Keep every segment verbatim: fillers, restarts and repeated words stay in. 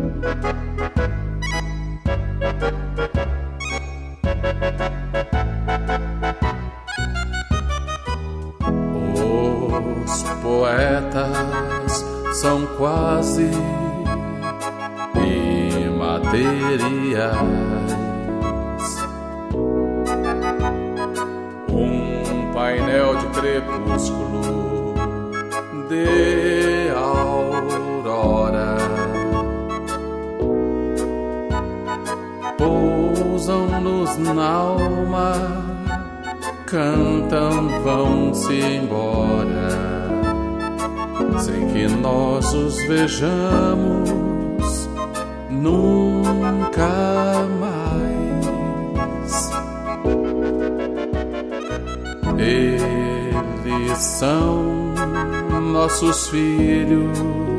Os poetas são quase imateriais. Um painel de crepúsculo de aurora pousam-nos nalma, cantam, vão-se embora, sem que nós os vejamos nunca mais. Eles são nossos filhos,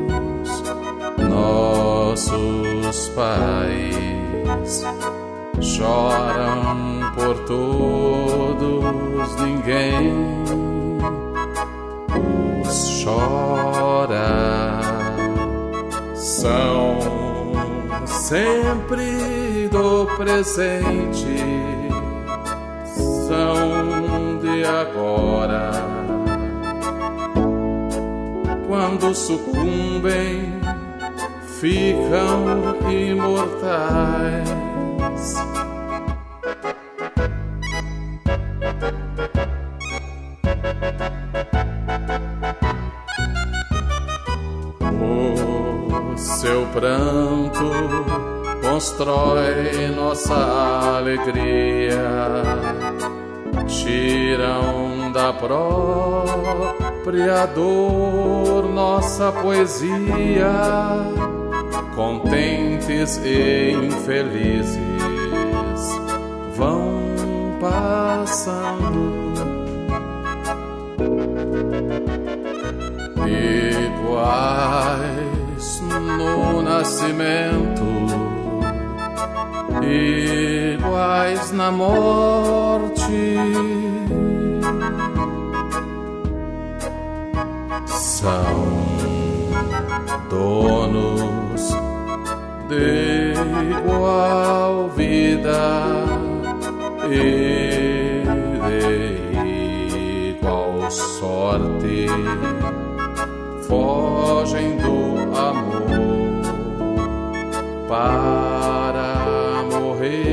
nossos pais, choram por todos, ninguém os chora. São sempre do presente, são de agora. Quando sucumbem, ficam imortais. O seu pranto constrói nossa alegria, tiram da própria dor nossa poesia. Contentes e infelizes vão passando, iguais no nascimento, iguais na morte. São donos de igual vida e de igual sorte, fogem do amor para morrer.